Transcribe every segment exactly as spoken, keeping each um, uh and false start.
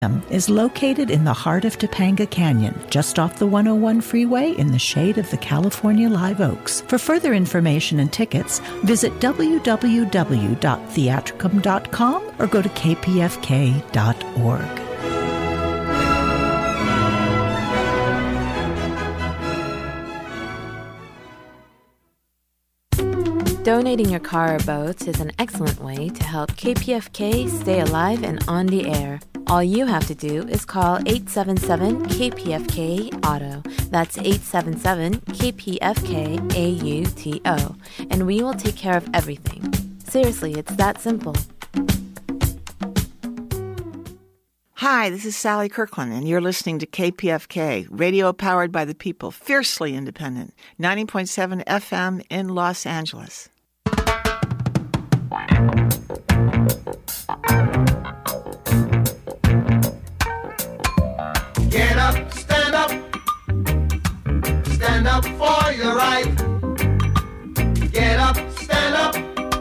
is located in the heart of Topanga Canyon, just off the one oh one freeway in the shade of the California live oaks. For further information and tickets, visit w w w dot theatricum dot com or go to k p f k dot org. Donating your car or boats is an excellent way to help K P F K stay alive and on the air. All you have to do is call eight seven seven K P F K auto. That's eight seven seven K P F K A U T O. And we will take care of everything. Seriously, it's that simple. Hi, this is Sally Kirkland, and you're listening to K P F K, radio powered by the people, fiercely independent, ninety point seven F M in Los Angeles. Get up, stand up, stand up for your right. Get up, stand up,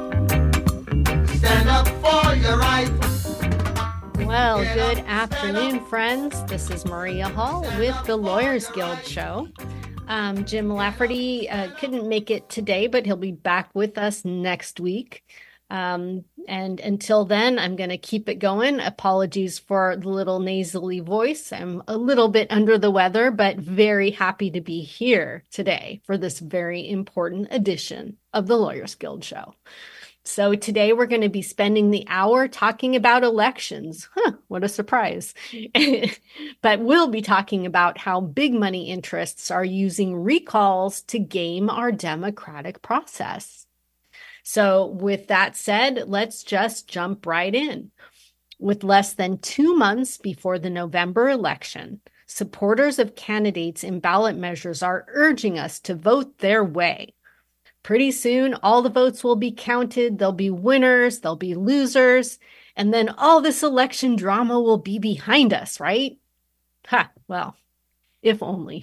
stand up for your right. Well, good afternoon, friends. This is Maria Hall with the Lawyers Guild Show. Um, Jim Lafferty uh, couldn't make it today, but he'll be back with us next week. Um, and until then, I'm going to keep it going. Apologies for the little nasally voice. I'm a little bit under the weather, but very happy to be here today for this very important edition of the Lawyers Guild Show. So today we're going to be spending the hour talking about elections. Huh, what a surprise. But we'll be talking about how big money interests are using recalls to game our democratic process. So with that said, let's just jump right in. With less than two months before the November election, supporters of candidates in ballot measures are urging us to vote their way. Pretty soon, all the votes will be counted. There'll be winners, there'll be losers, and then all this election drama will be behind us, right? Ha, well, if only.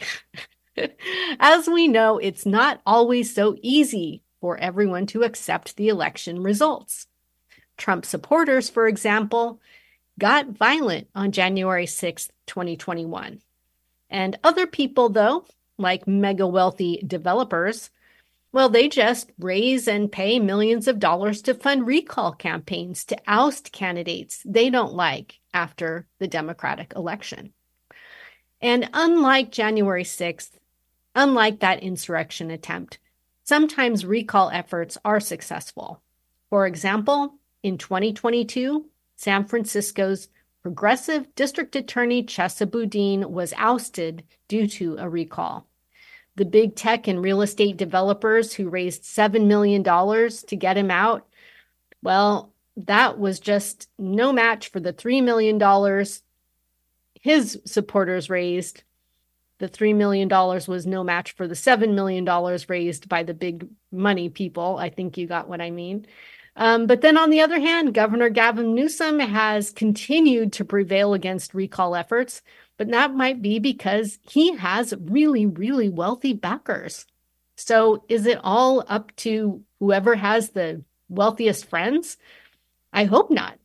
As we know, it's not always so easy for everyone to accept the election results. Trump supporters, for example, got violent on January sixth, twenty twenty-one. And other people, though, like mega wealthy developers, well, they just raise and pay millions of dollars to fund recall campaigns to oust candidates they don't like after the Democratic election. And unlike January sixth, unlike that insurrection attempt, sometimes recall efforts are successful. For example, in twenty twenty-two, San Francisco's progressive district attorney Chesa Boudin was ousted due to a recall. The big tech and real estate developers who raised seven million dollars to get him out, well, that was just no match for the three million dollars his supporters raised. The three million dollars was no match for the seven million dollars raised by the big money people. I think you got what I mean. Um, but then on the other hand, Governor Gavin Newsom has continued to prevail against recall efforts, but that might be because he has really, really wealthy backers. So is it all up to whoever has the wealthiest friends? I hope not.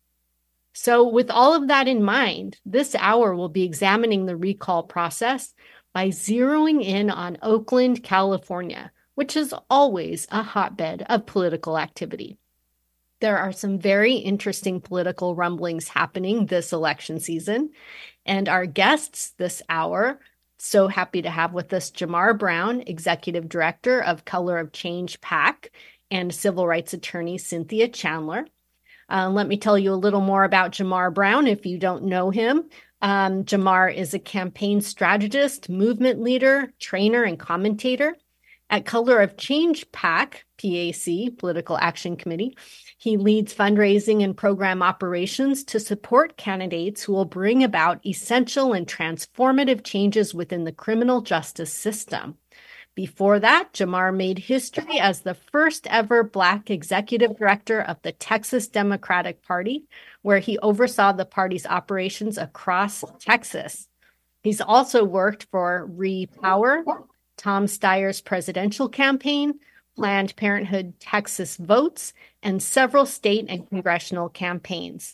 So with all of that in mind, this hour will be examining the recall process by zeroing in on Oakland, California, which is always a hotbed of political activity. There are some very interesting political rumblings happening this election season, and our guests this hour, so happy to have with us Jamar Brown, Executive Director of Color of Change PAC, and civil rights attorney Cynthia Chandler. Uh, let me tell you a little more about Jamar Brown if you don't know him. Um, Jamar is a campaign strategist, movement leader, trainer, and commentator. At Color of Change PAC, P A C, Political Action Committee, he leads fundraising and program operations to support candidates who will bring about essential and transformative changes within the criminal justice system. Before that, Jamar made history as the first ever Black executive director of the Texas Democratic Party, where he oversaw the party's operations across Texas. He's also worked for Repower, Tom Steyer's presidential campaign, Planned Parenthood Texas Votes, and several state and congressional campaigns.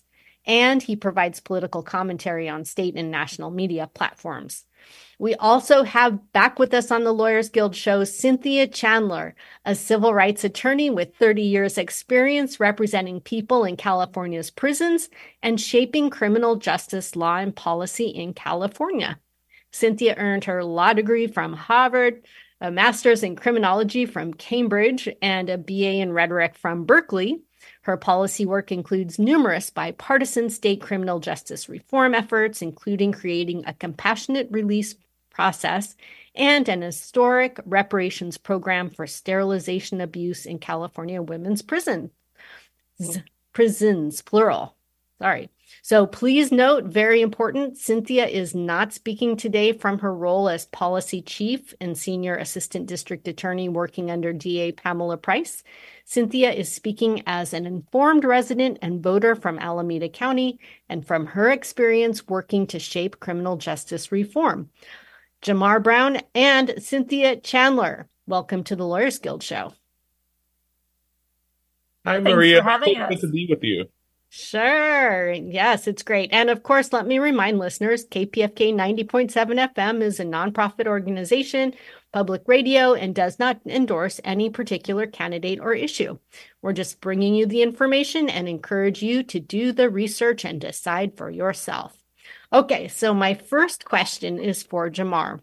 and he provides political commentary on state and national media platforms. We also have back with us on the Lawyers Guild show, Cynthia Chandler, a civil rights attorney with thirty years experience representing people in California's prisons and shaping criminal justice law and policy in California. Cynthia earned her law degree from Harvard, a master's in criminology from Cambridge, and a B A in rhetoric from Berkeley. Her policy work includes numerous bipartisan state criminal justice reform efforts, including creating a compassionate release process and an historic reparations program for sterilization abuse in California women's prisons. Prisons, plural. Sorry. So please note, very important, Cynthia is not speaking today from her role as policy chief and senior assistant district attorney working under D A Pamela Price. Cynthia is speaking as an informed resident and voter from Alameda County and from her experience working to shape criminal justice reform. Jamar Brown and Cynthia Chandler, welcome to the Lawyers Guild show. Hi, Maria. Thanks for having Good us. to be with you. Sure. Yes, it's great. And of course, let me remind listeners, K P F K ninety point seven F M is a nonprofit organization, public radio, and does not endorse any particular candidate or issue. We're just bringing you the information and encourage you to do the research and decide for yourself. Okay, so my first question is for Jamar.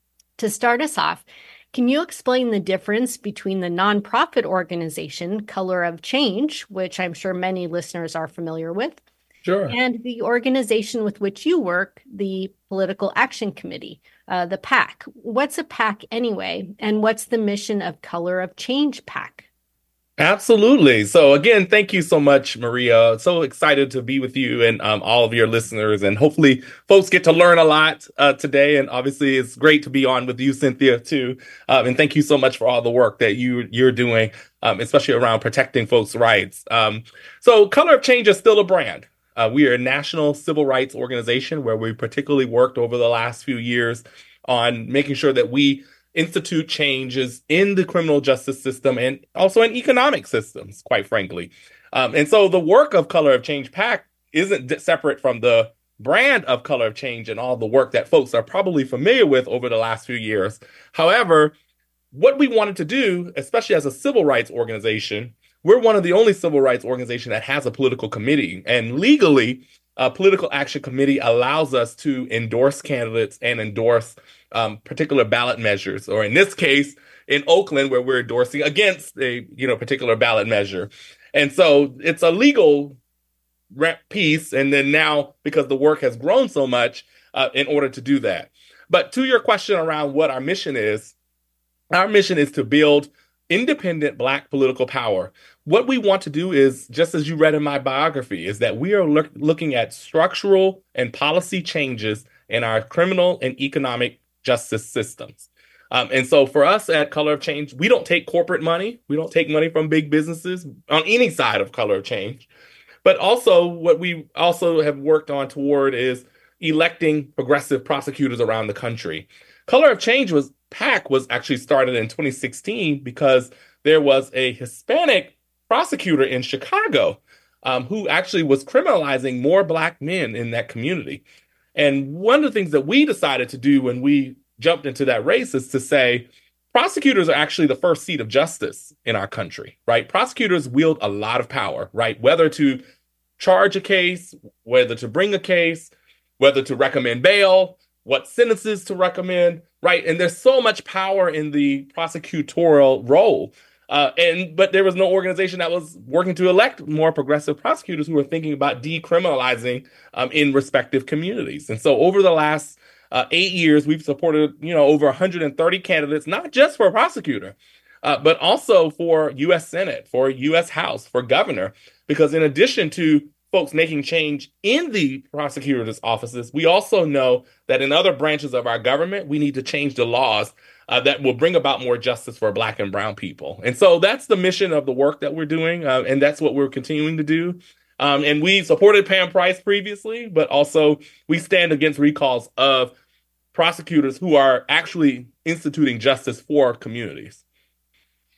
To start us off, can you explain the difference between the nonprofit organization, Color of Change, which I'm sure many listeners are familiar with, Sure. and the organization with which you work, the Political Action Committee, uh, the PAC? What's a PAC anyway, and what's the mission of Color of Change PAC? Absolutely. So again, thank you so much, Maria. So excited to be with you and um, all of your listeners. And hopefully folks get to learn a lot uh, today. And obviously it's great to be on with you, Cynthia, too. Um, and thank you so much for all the work that you, you're doing, um, especially around protecting folks' rights. Um, so Color of Change is still a brand. Uh, we are a national civil rights organization where we particularly worked over the last few years on making sure that we institute changes in the criminal justice system and also in economic systems, quite frankly. Um, and so the work of Color of Change PAC isn't d- separate from the brand of Color of Change and all the work that folks are probably familiar with over the last few years. However, what we wanted to do, especially as a civil rights organization, we're one of the only civil rights organizations that has a political committee. And legally, a political action committee allows us to endorse candidates and endorse um, particular ballot measures, or in this case, in Oakland, where we're endorsing against a you know particular ballot measure. And so it's a legal rep piece. And then now, because the work has grown so much, uh, in order to do that. But to your question around what our mission is, our mission is to build independent Black political power. What we want to do is, just as you read in my biography, is that we are look, looking at structural and policy changes in our criminal and economic justice systems. Um, and so for us at Color of Change, we don't take corporate money. We don't take money from big businesses on any side of Color of Change. But also what we also have worked on toward is electing progressive prosecutors around the country. Color of Change was PAC was actually started in twenty sixteen because there was a Hispanic prosecutor in Chicago um, who actually was criminalizing more Black men in that community. And one of the things that we decided to do when we jumped into that race is to say, prosecutors are actually the first seat of justice in our country, right? Prosecutors wield a lot of power, right? Whether to charge a case, whether to bring a case, whether to recommend bail, what sentences to recommend, right? And there's so much power in the prosecutorial role. Uh, and but there was no organization that was working to elect more progressive prosecutors who were thinking about decriminalizing um, in respective communities. And so over the last uh, eight years, we've supported, you know, over one hundred thirty candidates, not just for a prosecutor, uh, but also for U S Senate, for U S House, for governor, because in addition to folks making change in the prosecutors' offices, we also know that in other branches of our government, we need to change the laws uh, that will bring about more justice for Black and brown people. And so that's the mission of the work that we're doing, uh, and that's what we're continuing to do. Um, and we supported Pam Price previously, but also we stand against recalls of prosecutors who are actually instituting justice for communities.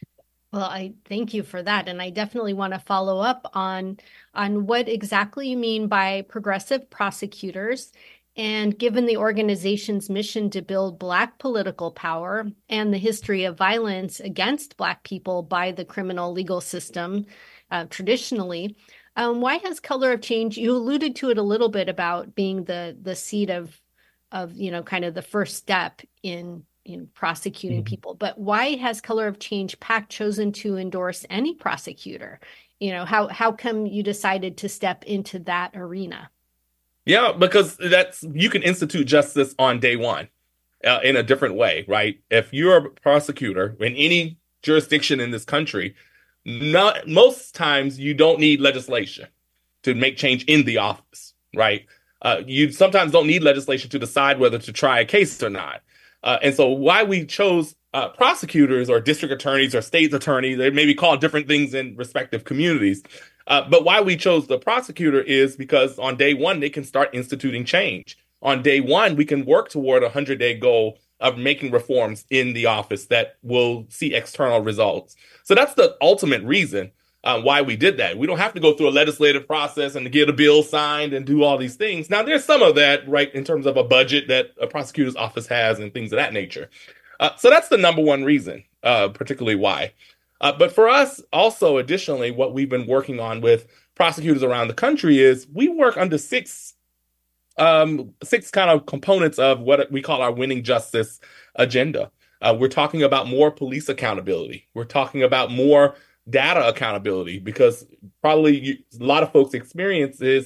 Well, I thank you for that. And I definitely want to follow up on on what exactly you mean by progressive prosecutors. And given the organization's mission to build Black political power and the history of violence against Black people by the criminal legal system uh, traditionally, um, why has Color of Change, you alluded to it a little bit about being the the seat of, of you know, kind of the first step in in prosecuting mm-hmm. people. But why has Color of Change PAC chosen to endorse any prosecutor? You know, how how come you decided to step into that arena? Yeah, because that's you can institute justice on day one uh, in a different way, right? If you're a prosecutor in any jurisdiction in this country, not most times you don't need legislation to make change in the office, right? Uh, you sometimes don't need legislation to decide whether to try a case or not. Uh, and so why we chose uh, prosecutors or district attorneys or state attorneys, they may be called different things in respective communities. Uh, but why we chose the prosecutor is because on day one, they can start instituting change. On day one, we can work toward a hundred-day goal of making reforms in the office that will see external results. So that's the ultimate reason uh, why we did that. We don't have to go through a legislative process and to get a bill signed and do all these things. Now, there's some of that, right, in terms of a budget that a prosecutor's office has and things of that nature. Uh, so that's the number one reason, uh, particularly why. Uh, but for us, also, additionally, what we've been working on with prosecutors around the country is we work under six um, six kind of components of what we call our winning justice agenda. Uh, we're talking about more police accountability. We're talking about more data accountability, because probably you, a lot of folks' experience is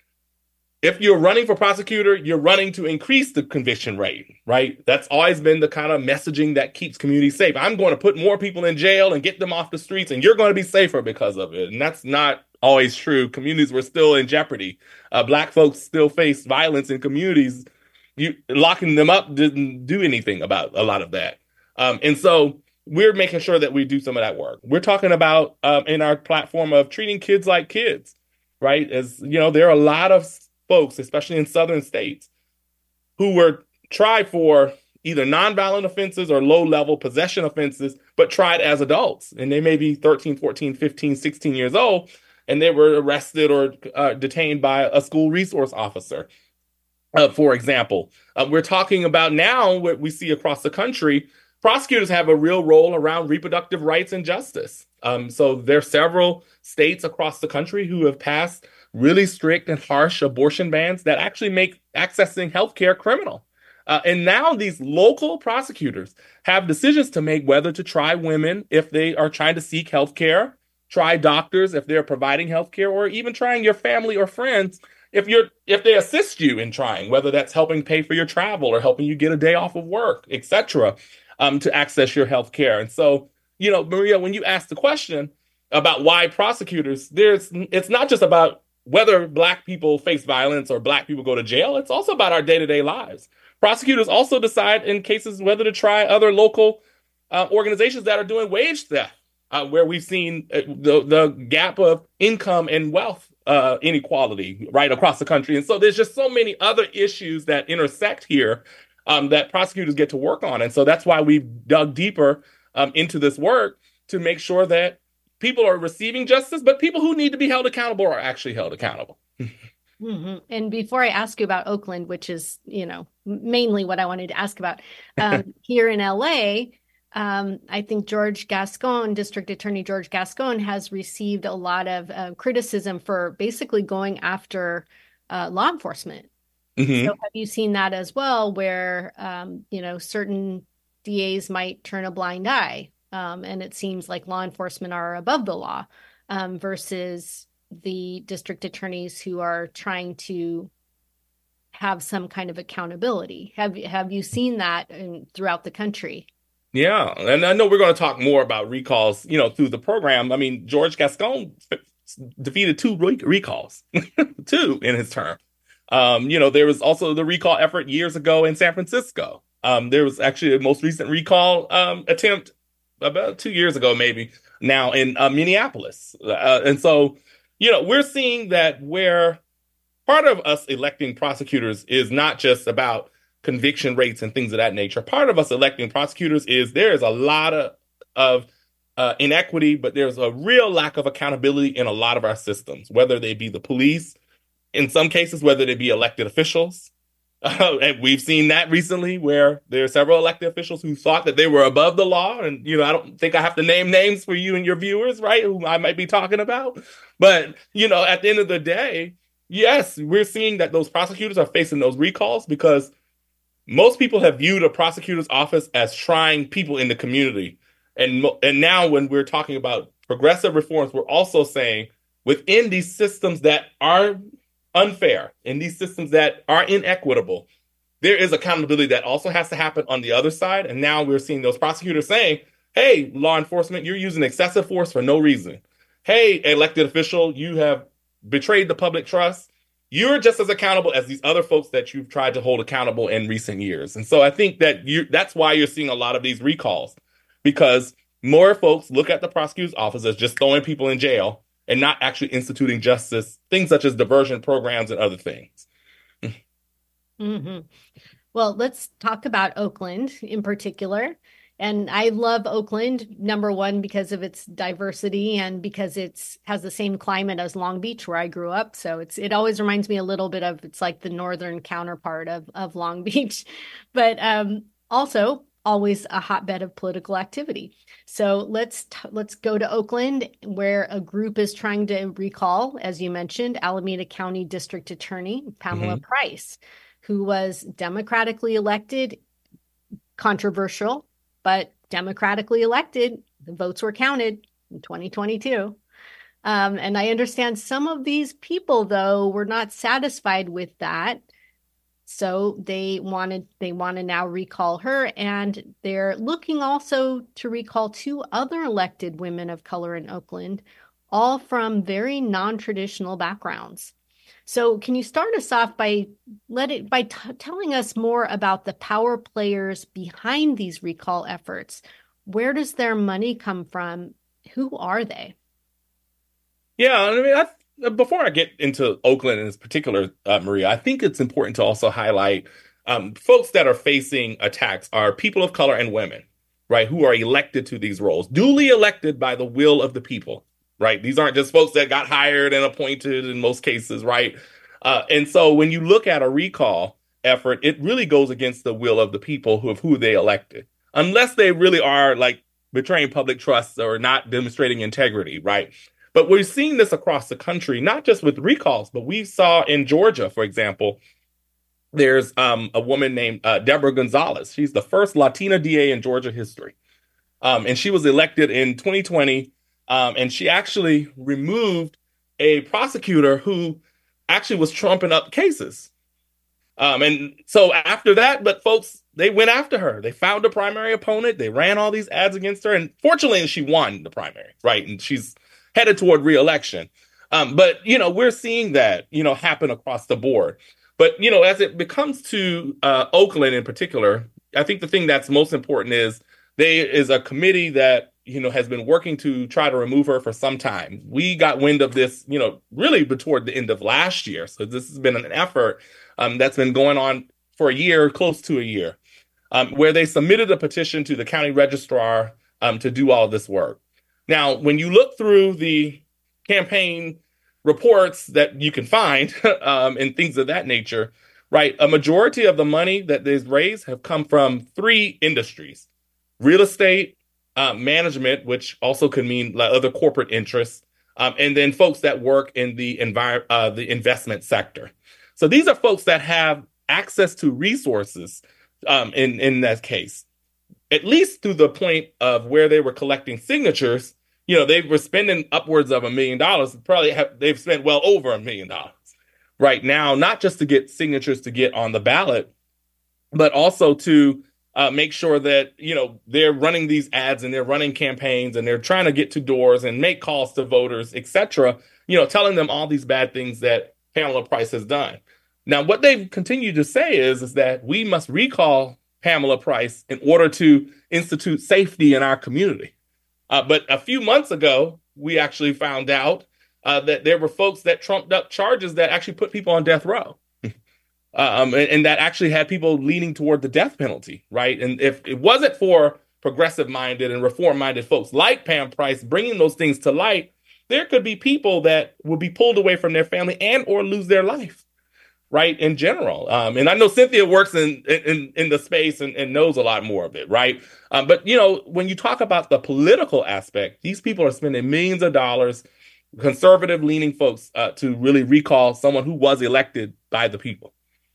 if you're running for prosecutor, you're running to increase the conviction rate, right? That's always been the kind of messaging that keeps communities safe. I'm going to put more people in jail and get them off the streets, and you're going to be safer because of it. And that's not always true. Communities were still in jeopardy. Uh, Black folks still face violence in communities. You, locking them up didn't do anything about a lot of that. Um, and so we're making sure that we do some of that work. We're talking about um, in our platform of treating kids like kids, right? As you know, there are a lot of folks, especially in southern states, who were tried for either nonviolent offenses or low-level possession offenses, but tried as adults. And they may be thirteen, fourteen, fifteen, sixteen years old, and they were arrested or uh, detained by a school resource officer, uh, for example. Uh, we're talking about now what we see across the country. Prosecutors have a real role around reproductive rights and justice. Um, so there are several states across the country who have passed really strict and harsh abortion bans that actually make accessing healthcare criminal. Uh, and now these local prosecutors have decisions to make whether to try women if they are trying to seek healthcare, try doctors if they're providing healthcare, or even trying your family or friends if you're if they assist you in trying, whether that's helping pay for your travel or helping you get a day off of work, et cetera, um, to access your healthcare. And so, you know, Maria, when you ask the question about why prosecutors, there's it's not just about whether Black people face violence or Black people go to jail. It's also about our day-to-day lives. Prosecutors also decide in cases whether to try other local uh, organizations that are doing wage theft, uh, where we've seen uh, the, the gap of income and wealth uh, inequality right across the country. And so there's just so many other issues that intersect here um, that prosecutors get to work on. And so that's why we've dug deeper um, into this work to make sure that people are receiving justice, but people who need to be held accountable are actually held accountable. Mm-hmm. And before I ask you about Oakland, which is, you know, mainly what I wanted to ask about, um, here in L A, um, I think George Gascon, District Attorney George Gascon, has received a lot of uh, criticism for basically going after uh, law enforcement. Mm-hmm. So have you seen that as well, where, um, you know, certain D As might turn a blind eye? Um, and it seems like law enforcement are above the law um, versus the district attorneys who are trying to have some kind of accountability. Have, have you seen that in, throughout the country? Yeah. And I know we're going to talk more about recalls, you know, through the program. I mean, George Gascon defeated two re- recalls, two in his term. Um, you know, there was also the recall effort years ago in San Francisco. Um, there was actually a most recent recall um, attempt about two years ago, maybe now in uh, Minneapolis. Uh, and so, you know, we're seeing that where part of us electing prosecutors is not just about conviction rates and things of that nature. Part of us electing prosecutors is there is a lot of, of uh, inequity, but there's a real lack of accountability in a lot of our systems, whether they be the police, in some cases, whether they be elected officials. Uh, and we've seen that recently where there are several elected officials who thought that they were above the law. And, you know, I don't think I have to name names for you and your viewers, right, who I might be talking about. But, you know, at the end of the day, yes, we're seeing that those prosecutors are facing those recalls because most people have viewed a prosecutor's office as trying people in the community. And, and now when we're talking about progressive reforms, we're also saying within these systems that are unfair, in these systems that are inequitable, there is accountability that also has to happen on the other side. And now we're seeing those prosecutors saying, hey, law enforcement, you're using excessive force for no reason. Hey, elected official, you have betrayed the public trust. You're just as accountable as these other folks that you've tried to hold accountable in recent years. And so I think that you that's why you're seeing a lot of these recalls, because more folks look at the prosecutor's office as just throwing people in jail and not actually instituting justice, things such as diversion programs and other things. Mm-hmm. Well, let's talk about Oakland in particular. And I love Oakland, number one, because of its diversity and because it's has the same climate as Long Beach, where I grew up. So it's it always reminds me a little bit of, it's like the northern counterpart of, of Long Beach, but um, also always a hotbed of political activity. So let's t- let's go to Oakland, where a group is trying to recall, as you mentioned, Alameda County District Attorney Pamela mm-hmm. Price, who was democratically elected, controversial, but democratically elected. The votes were counted in twenty twenty-two. Um, and I understand some of these people, though, were not satisfied with that. So they wanted they want to now recall her, and they're looking also to recall two other elected women of color in Oakland, all from very non-traditional backgrounds. So can you start us off by let it by t- telling us more about the power players behind these recall efforts? Where does their money come from? Who are they? Yeah, I mean, I before I get into Oakland in particular, uh, Maria, I think it's important to also highlight um, folks that are facing attacks are people of color and women, right, who are elected to these roles, duly elected by the will of the people, right? These aren't just folks that got hired and appointed in most cases, right? Uh, and so when you look at a recall effort, it really goes against the will of the people who of who they elected, unless they really are like betraying public trust or not demonstrating integrity, right? But we're seeing this across the country, not just with recalls, but we saw in Georgia, for example, there's um, a woman named uh, Deborah Gonzalez. She's the first Latina D A in Georgia history. Um, and she was elected in twenty twenty. Um, and she actually removed a prosecutor who actually was trumping up cases. Um, and so after that, but folks, they went after her. They found a primary opponent. They ran all these ads against her. And fortunately, she won the primary, right? And she's headed toward re-election. Um, but, you know, we're seeing that, you know, happen across the board. But, you know, as it becomes to uh, Oakland in particular, I think the thing that's most important is there is a committee that, you know, has been working to try to remove her for some time. We got wind of this, you know, really toward the end of last year. So this has been an effort um, that's been going on for a year, close to a year, um, where they submitted a petition to the county registrar um, to do all this work. Now, when you look through the campaign reports that you can find um, and things of that nature, right, a majority of the money that they've raised have come from three industries: real estate, uh, management, which also could mean like other corporate interests, um, and then folks that work in the envir- uh, the investment sector. So these are folks that have access to resources um, in, in that case. At least to the point of where they were collecting signatures, you know, they were spending upwards of a million dollars. Probably have, they've spent well over a million dollars right now, not just to get signatures to get on the ballot, but also to uh, make sure that, you know, they're running these ads and they're running campaigns and they're trying to get to doors and make calls to voters, et cetera, you know, telling them all these bad things that Pamela Price has done. Now, what they've continued to say is, is that we must recall Pamela Price in order to institute safety in our community. Uh, but a few months ago, we actually found out uh, that there were folks that trumped up charges that actually put people on death row. um, and, and that actually had people leaning toward the death penalty, right? And if it wasn't for progressive-minded and reform-minded folks like Pam Price bringing those things to light, there could be people that will be pulled away from their family and or lose their life, right, in general. Um, and I know Cynthia works in in, in the space and, and knows a lot more of it, right? Um, but, you know, when you talk about the political aspect, these people are spending millions of dollars, conservative-leaning folks, uh, to really recall someone who was elected by the people.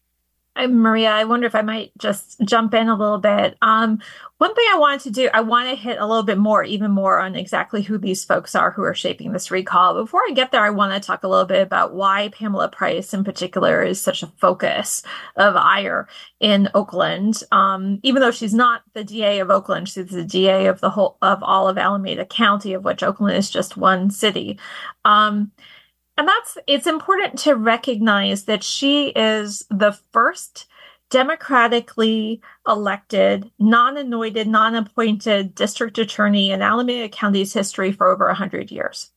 Maria, I wonder if I might just jump in a little bit. Um, one thing I wanted to do, I want to hit a little bit more, even more on exactly who these folks are who are shaping this recall. Before I get there, I want to talk a little bit about why Pamela Price in particular is such a focus of ire in Oakland. Um, even though she's not the D A of Oakland, she's the D A of the whole, of all of Alameda County, of which Oakland is just one city. Um, And that's, it's important to recognize that she is the first democratically elected, non-anointed, non-appointed district attorney in Alameda County's history for over one hundred years.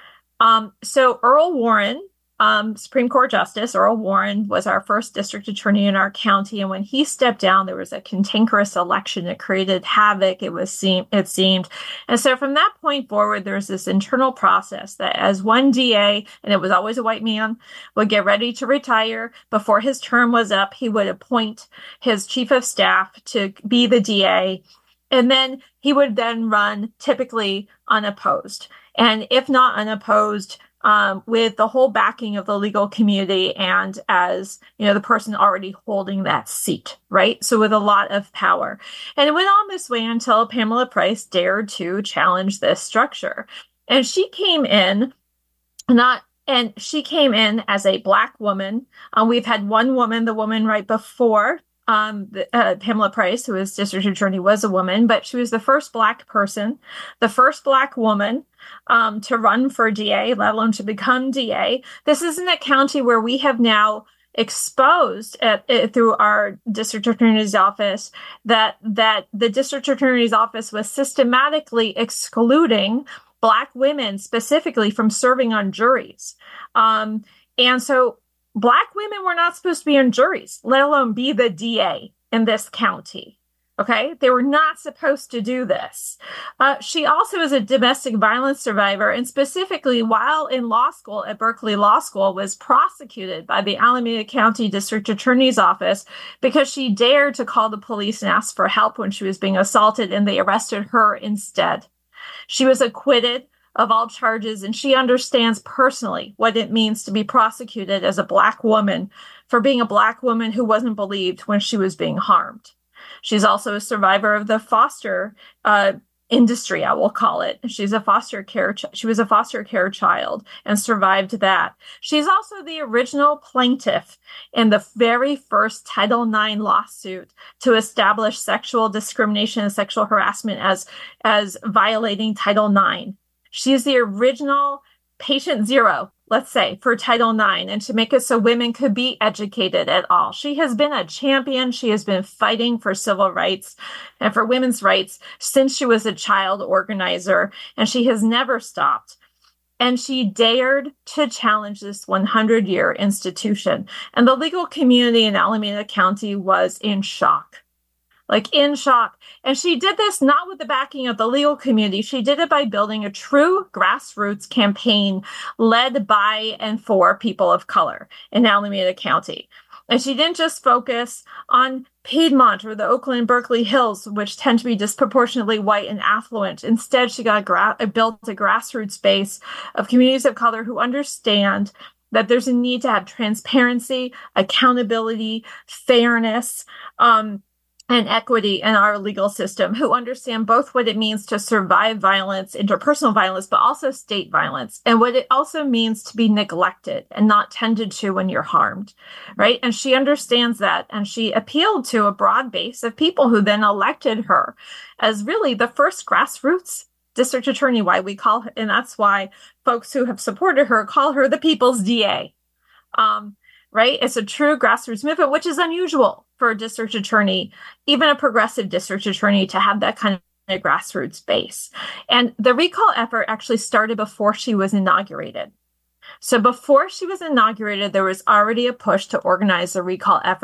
Um, so Earl Warren, um, Supreme Court Justice Earl Warren, was our first district attorney in our county. And when he stepped down, there was a cantankerous election. It created havoc, it was seem, it seemed. And so from that point forward, there was this internal process that as one D A, and it was always a white man, would get ready to retire, before his term was up, he would appoint his chief of staff to be the D A. And then he would then run typically unopposed. And if not unopposed, Um, with the whole backing of the legal community and as, you know, the person already holding that seat, right? So with a lot of power. And it went on this way until Pamela Price dared to challenge this structure. And she came in, not, and she came in as a Black woman. Um, we've had one woman, the woman right before Um, the, uh, Pamela Price, who was district attorney, was a woman, but she was the first Black person, the first Black woman um, to run for D A, let alone to become D A. This isn't a county where we have now exposed at, at, through our district attorney's office that that the district attorney's office was systematically excluding Black women specifically from serving on juries. Um, and so Black women were not supposed to be on juries, let alone be the D A in this county. Okay, they were not supposed to do this. Uh, she also is a domestic violence survivor, and specifically while in law school at Berkeley Law School was prosecuted by the Alameda County District Attorney's Office because she dared to call the police and ask for help when she was being assaulted, and they arrested her instead. She was acquitted of all charges, and she understands personally what it means to be prosecuted as a Black woman for being a Black woman who wasn't believed when she was being harmed. She's also a survivor of the foster uh, industry, I will call it. She's a foster care. Ch- she was a foster care child and survived that. She's also the original plaintiff in the very first Title nine lawsuit to establish sexual discrimination and sexual harassment as as violating Title nine. She is the original patient zero, let's say, for Title nine, and to make it so women could be educated at all. She has been a champion. She has been fighting for civil rights and for women's rights since she was a child organizer, and she has never stopped. And she dared to challenge this one hundred year institution. And the legal community in Alameda County was in shock. Like in shock. And she did this not with the backing of the legal community. She did it by building a true grassroots campaign led by and for people of color in Alameda County. And she didn't just focus on Piedmont or the Oakland Berkeley Hills, which tend to be disproportionately white and affluent. Instead, she got gra- built a grassroots base of communities of color who understand that there's a need to have transparency, accountability, fairness, um, and equity in our legal system, who understand both what it means to survive violence, interpersonal violence, but also state violence, and what it also means to be neglected and not tended to when you're harmed, right? And she understands that, and she appealed to a broad base of people who then elected her as really the first grassroots district attorney, why we call her, and that's why folks who have supported her call her the people's D A. Um, right? It's a true grassroots movement, which is unusual for a district attorney, even a progressive district attorney, to have that kind of grassroots base. And the recall effort actually started before she was inaugurated. So before she was inaugurated, there was already a push to organize the recall effort.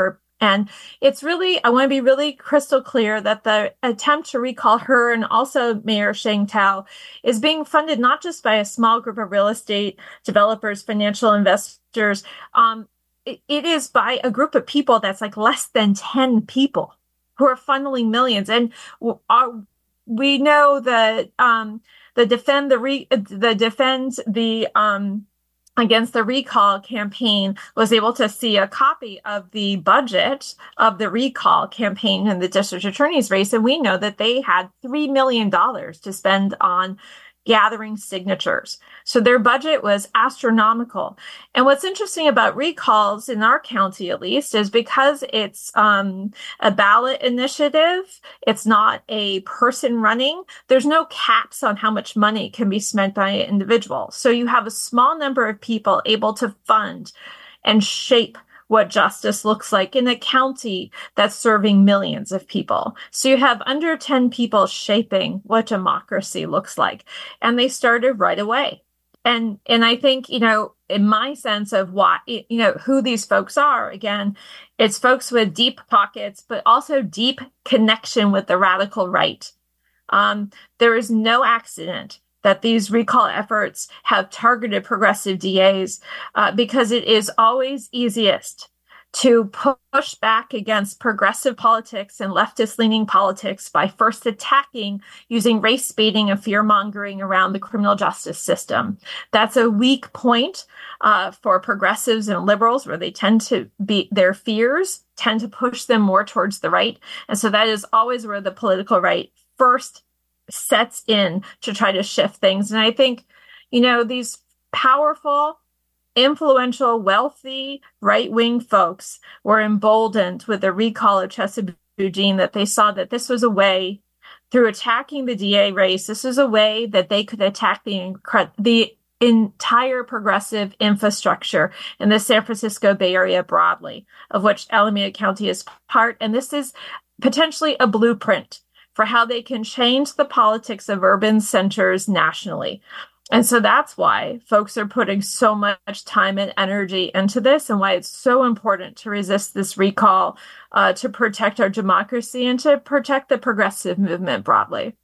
And it's really, I want to be really crystal clear that the attempt to recall her and also Mayor Sheng Tao is being funded not just by a small group of real estate developers, financial investors. Um, it, it is by a group of people that's like less than ten people who are funneling millions. And our, we know that um, the defend the re, the defend the um, against the recall campaign was able to see a copy of the budget of the recall campaign in the district attorney's race, and we know that they had three million dollars to spend on gathering signatures. So their budget was astronomical. And what's interesting about recalls in our county, at least, is because it's um, a ballot initiative, it's not a person running, there's no caps on how much money can be spent by an individual. So you have a small number of people able to fund and shape what justice looks like in a county that's serving millions of people. So you have under ten people shaping what democracy looks like. And they started right away. And, and I think, you know, in my sense of why, you know, who these folks are, again, it's folks with deep pockets, but also deep connection with the radical right. Um, there is no accident that these recall efforts have targeted progressive D As uh, because it is always easiest to push back against progressive politics and leftist-leaning politics by first attacking using race baiting and fear-mongering around the criminal justice system. That's a weak point uh, for progressives and liberals, where they tend to be, their fears tend to push them more towards the right. And so that is always where the political right first sets in to try to shift things. And I think, you know, these powerful, influential, wealthy, right-wing folks were emboldened with the recall of Chesa Boudin, that they saw that this was a way, through attacking the D A race, this is a way that they could attack the, the entire progressive infrastructure in the San Francisco Bay Area broadly, of which Alameda County is part. And this is potentially a blueprint for how they can change the politics of urban centers nationally. And so that's why folks are putting so much time and energy into this, and why it's so important to resist this recall, uh, to protect our democracy and to protect the progressive movement broadly.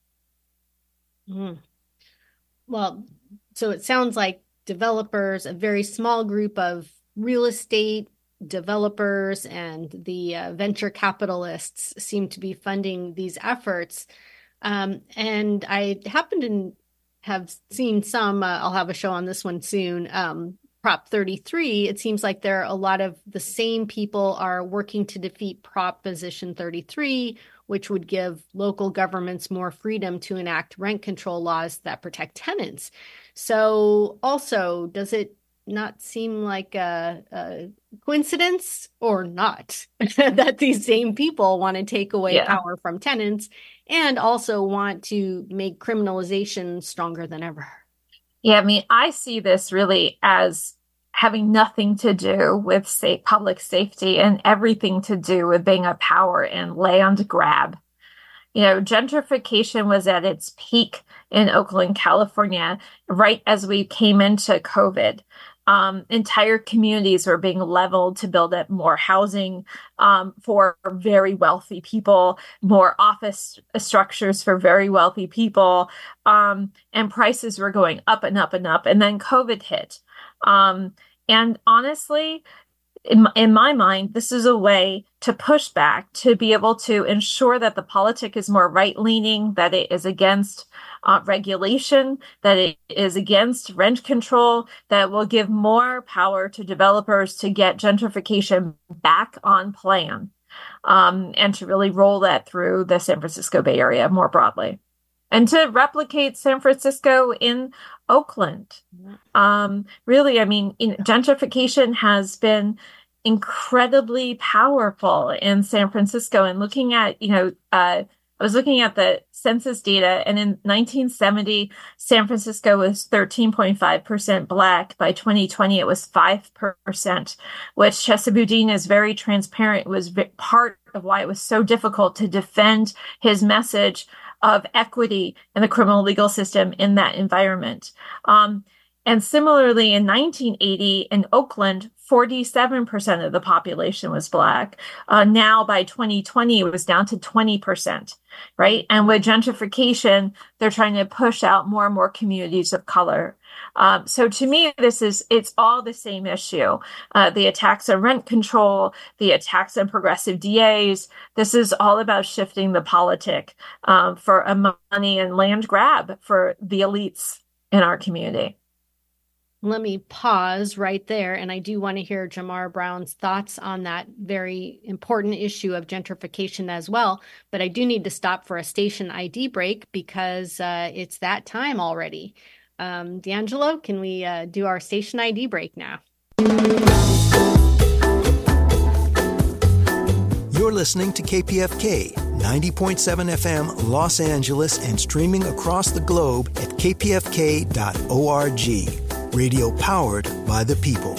Mm. Well, so it sounds like developers, a very small group of real estate developers and the uh, venture capitalists seem to be funding these efforts. Um, and I happen to have seen some, uh, I'll have a show on this one soon, um, Prop thirty-three. It seems like there are a lot of the same people are working to defeat Proposition thirty-three, which would give local governments more freedom to enact rent control laws that protect tenants. So also, does it not seem like a, a coincidence or not that these same people want to take away yeah. power from tenants and also want to make criminalization stronger than ever? Yeah, I mean, I see this really as having nothing to do with say, public safety and everything to do with being a power and land grab. You know, gentrification was at its peak in Oakland, California, right as we came into COVID. Um, entire communities were being leveled to build up more housing um, for very wealthy people, more office structures for very wealthy people, um, and prices were going up and up and up. And then COVID hit. Um, and honestly, in, in my mind, this is a way to push back, to be able to ensure that the politic is more right-leaning, that it is against uh, regulation, that it is against rent control, that will give more power to developers to get gentrification back on plan, um, and to really roll that through the San Francisco Bay Area more broadly, and to replicate San Francisco in Oakland. Um, really, I mean, in, gentrification has been incredibly powerful in San Francisco. And looking at, you know, uh, I was looking at the census data, and in nineteen seventy, San Francisco was thirteen point five percent Black. By twenty twenty, it was five percent, which Chesa Boudin is very transparent, was part of why it was so difficult to defend his message of equity in the criminal legal system in that environment. Um, And similarly, in nineteen eighty in Oakland, forty-seven percent of the population was Black. Uh, now by twenty twenty, it was down to twenty percent, right? And with gentrification, they're trying to push out more and more communities of color. Um, so to me, this is, it's all the same issue. Uh, the attacks on rent control, the attacks on progressive D As. This is all about shifting the politic um, for a money and land grab for the elites in our community. Let me pause right there. And I do want to hear Jamar Brown's thoughts on that very important issue of gentrification as well. But I do need to stop for a station I D break because uh, it's that time already. Um, D'Angelo, can we uh, do our station I D break now? You're listening to K P F K, ninety point seven F M, Los Angeles, and streaming across the globe at k p f k dot org. Radio powered by the people.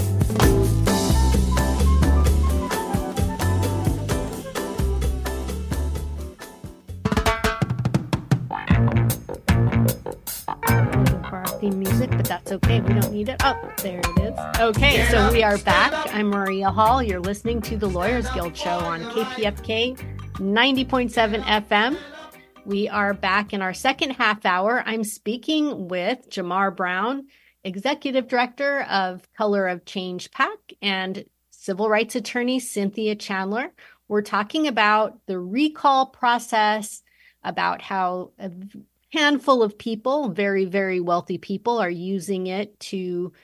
For our theme music, but that's okay. We don't need it. Oh, there it is. Okay, so we are back. I'm Maria Hall. You're listening to the Lawyers Guild Show on K P F K ninety point seven F M. We are back in our second half hour. I'm speaking with Jamar Brown, Executive Director of Color of Change PAC, and civil rights attorney Cynthia Chandler. We're talking about the recall process, about how a handful of people, very, very wealthy people, are using it to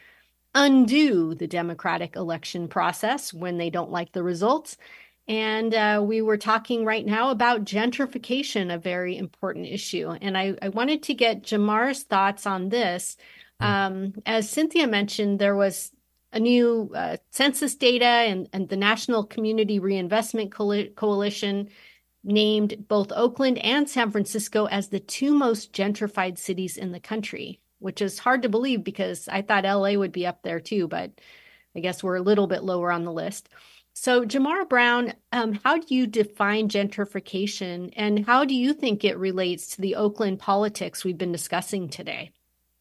undo the democratic election process when they don't like the results. And uh, we were talking right now about gentrification, a very important issue. And I, I wanted to get Jamar's thoughts on this. Um, as Cynthia mentioned, there was a new uh, census data, and, and the National Community Reinvestment Co- Coalition named both Oakland and San Francisco as the two most gentrified cities in the country, which is hard to believe because I thought L A would be up there too, but I guess we're a little bit lower on the list. So Jamar Brown, um, how do you define gentrification, and how do you think it relates to the Oakland politics we've been discussing today?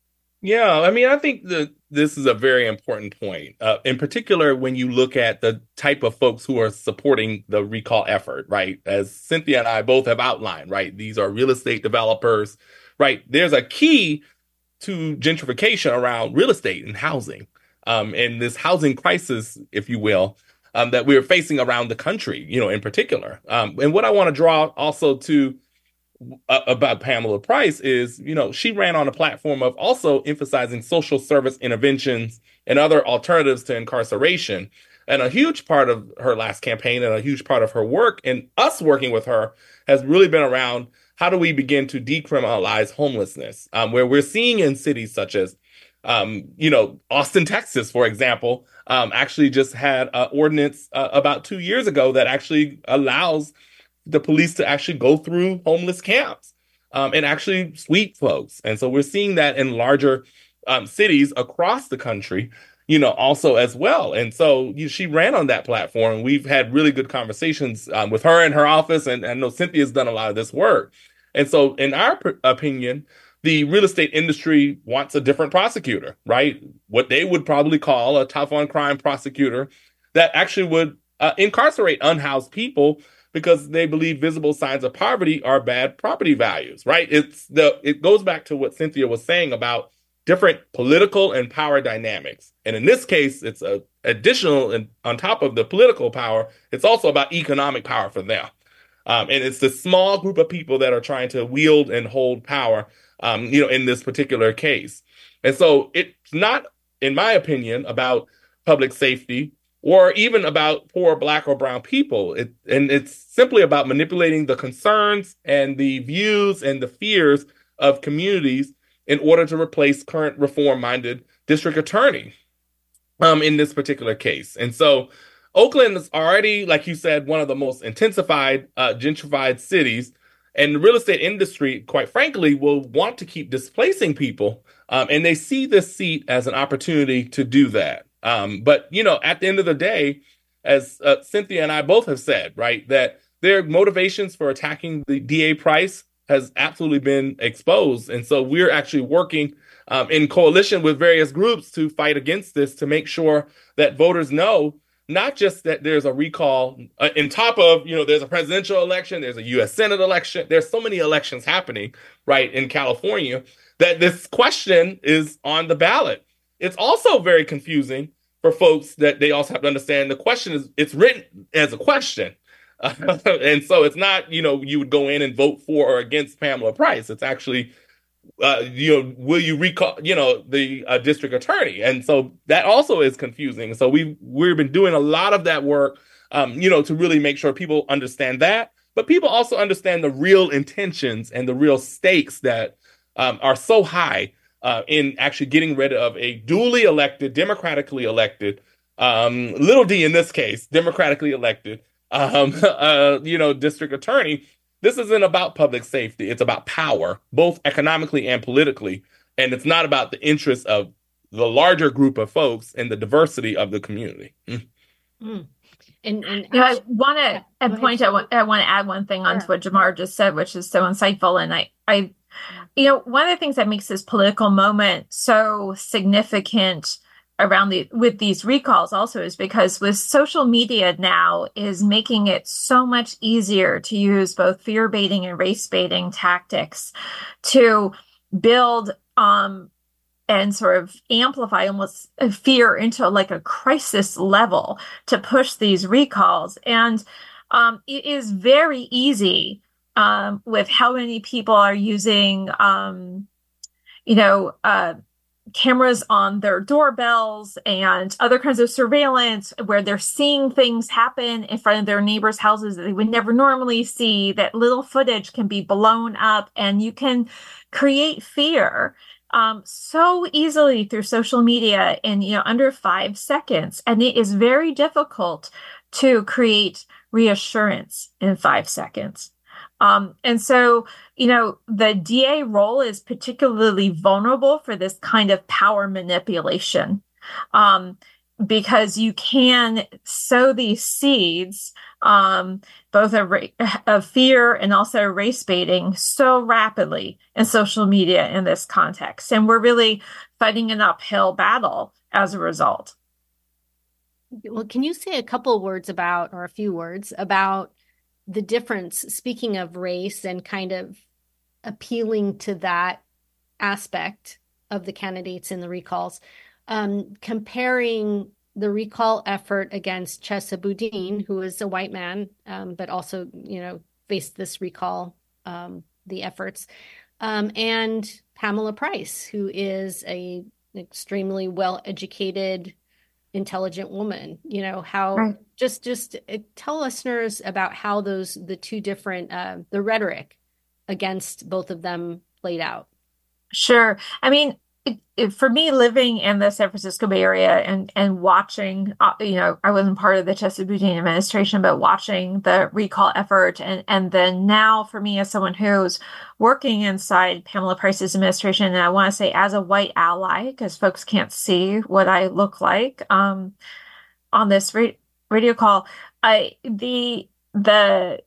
Yeah, I mean, I think that this is a very important point, uh, in particular, when you look at the type of folks who are supporting the recall effort, right? As Cynthia and I both have outlined, right? These are real estate developers, right? There's a key to gentrification around real estate and housing, um, and this housing crisis, if you will, um, that we're facing around the country, you know, in particular. Um, and what I want to draw also to Uh, about Pamela Price is, you know, she ran on a platform of also emphasizing social service interventions and other alternatives to incarceration. And a huge part of her last campaign and a huge part of her work and us working with her has really been around how do we begin to decriminalize homelessness, um, where we're seeing in cities such as, um, you know, Austin, Texas, for example, um, actually just had an ordinance uh, about two years ago that actually allows the police to actually go through homeless camps um, and actually sweep folks. And so we're seeing that in larger um, cities across the country, you know, also as well. And so you, she ran on that platform. We've had really good conversations um, with her in her office. And I know Cynthia's done a lot of this work. And so in our p- opinion, the real estate industry wants a different prosecutor, right? What they would probably call a tough on crime prosecutor that actually would uh, incarcerate unhoused people because they believe visible signs of poverty are bad property values, right? It's the it goes back to what Cynthia was saying about different political and power dynamics. And in this case, it's a additional, and on top of the political power, it's also about economic power for them. Um, and it's the small group of people that are trying to wield and hold power, um, you know, in this particular case. And so it's not, in my opinion, about public safety or even about poor Black or brown people. It, and it's simply about manipulating the concerns and the views and the fears of communities in order to replace current reform-minded district attorney um, in this particular case. And so Oakland is already, like you said, one of the most intensified, uh, gentrified cities. And the real estate industry, quite frankly, will want to keep displacing people. Um, and they see this seat as an opportunity to do that. Um, but, you know, at the end of the day, as uh, Cynthia and I both have said, right, that their motivations for attacking the D A Price has absolutely been exposed. And so we're actually working um, in coalition with various groups to fight against this, to make sure that voters know not just that there's a recall uh, in top of, you know, there's a presidential election, there's a U S Senate election, there's so many elections happening, right, in California, that this question is on the ballot. It's also very confusing for folks that they also have to understand the question is, it's written as a question. Uh, and so it's not, you know, you would go in and vote for or against Pamela Price. It's actually, uh, you know, will you recall, you know, the uh, district attorney? And so that also is confusing. So we've, we've been doing a lot of that work, um, you know, to really make sure people understand that. But people also understand the real intentions and the real stakes that um, are so high uh, in actually getting rid of a duly elected, democratically elected, um, little d in this case, democratically elected, um, uh, you know, district attorney. This isn't about public safety. It's about power, both economically and politically. And it's not about the interests of the larger group of folks and the diversity of the community. Mm. Mm. And, and you know, I want to at point. I want, I want to add one thing on to what Jamar just said, which is so insightful. And I, I, you know, one of the things that makes this political moment so significant around the with these recalls also is because with social media now is making it so much easier to use both fear baiting and race baiting tactics to build um and sort of amplify almost fear into like a crisis level to push these recalls. And um it is very easy um with how many people are using um you know uh cameras on their doorbells and other kinds of surveillance where they're seeing things happen in front of their neighbors' houses that they would never normally see. That little footage can be blown up and you can create fear um, so easily through social media in, you know, under five seconds. And it is very difficult to create reassurance in five seconds. Um, and so, you know, the D A role is particularly vulnerable for this kind of power manipulation, um, because you can sow these seeds, um, both of, of fear and also race baiting so rapidly in social media in this context. And we're really fighting an uphill battle as a result. Well, can you say a couple words about, or a few words about the difference, speaking of race and kind of appealing to that aspect of the candidates in the recalls, um, comparing the recall effort against Chesa Boudin, who is a white man, um, but also, you know, faced this recall, um, the efforts, um, and Pamela Price, who is a extremely well-educated, intelligent woman. You know, how right. just just tell listeners about how those the two different uh, the rhetoric against both of them played out. Sure. I mean, it, it, for me, living in the San Francisco Bay Area and and watching, uh, you know, I wasn't part of the Chesa Boudin administration, but watching the recall effort, and and then now for me as someone who's working inside Pamela Price's administration, and I want to say as a white ally, because folks can't see what I look like um, on this ra- radio call, I the the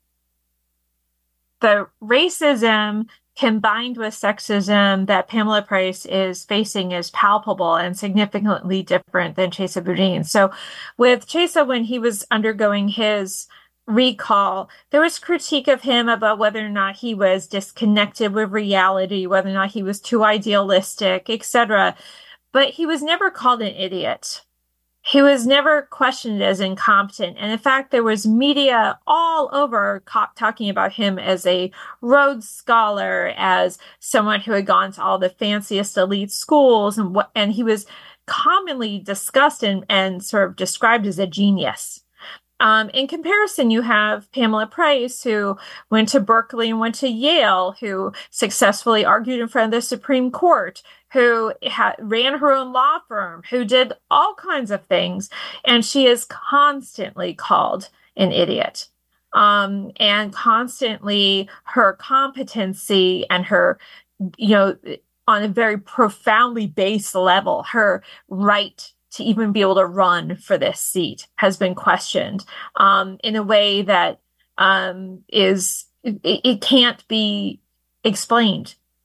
the racism combined with sexism that Pamela Price is facing is palpable and significantly different than Chesa Boudin. So with Chesa, when he was undergoing his recall, there was critique of him about whether or not he was disconnected with reality, whether or not he was too idealistic, et cetera. But he was never called an idiot. He was never questioned as incompetent. And in fact, there was media all over co- talking about him as a Rhodes Scholar, as someone who had gone to all the fanciest elite schools. And what, and he was commonly discussed and, and sort of described as a genius. Um, in comparison, you have Pamela Price, who went to Berkeley and went to Yale, who successfully argued in front of the Supreme Court, who ha- ran her own law firm, who did all kinds of things. And she is constantly called an idiot. Um, and constantly her competency and her, you know, on a very profoundly base level, her right to even be able to run for this seat has been questioned um, in a way that um, is, it, it can't be explained